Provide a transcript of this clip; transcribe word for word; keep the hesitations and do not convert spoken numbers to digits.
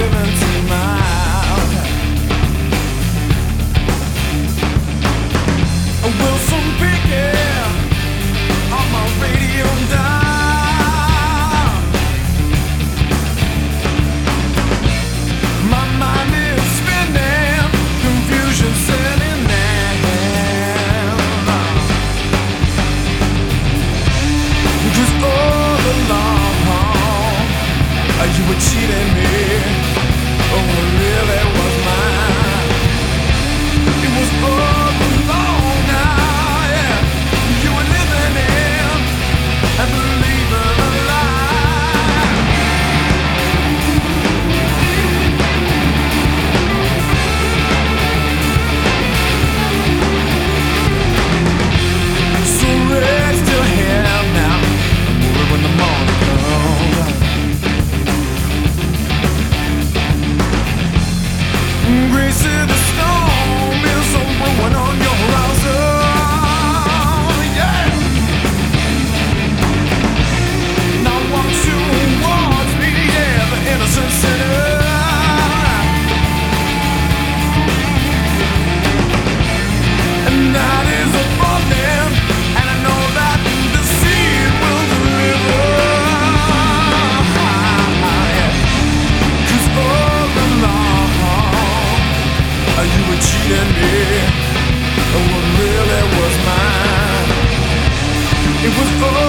living tonight. Wilson Pickett on my radio dial. My mind is spinning, confusion setting in. 'Cause all along you were cheating me. Oh, it really was mine. It was all along now, yeah. You were living in and believing a lie. So rest your head now, and worry when the morning comes. Grace of the storm is so ruin on your horizon, yeah. Now watch you watch me, yeah, the innocent sinner. And that is a falling, and I know that the seed will deliver, yeah. 'Cause all along you were cheating me, and what really was mine, it was all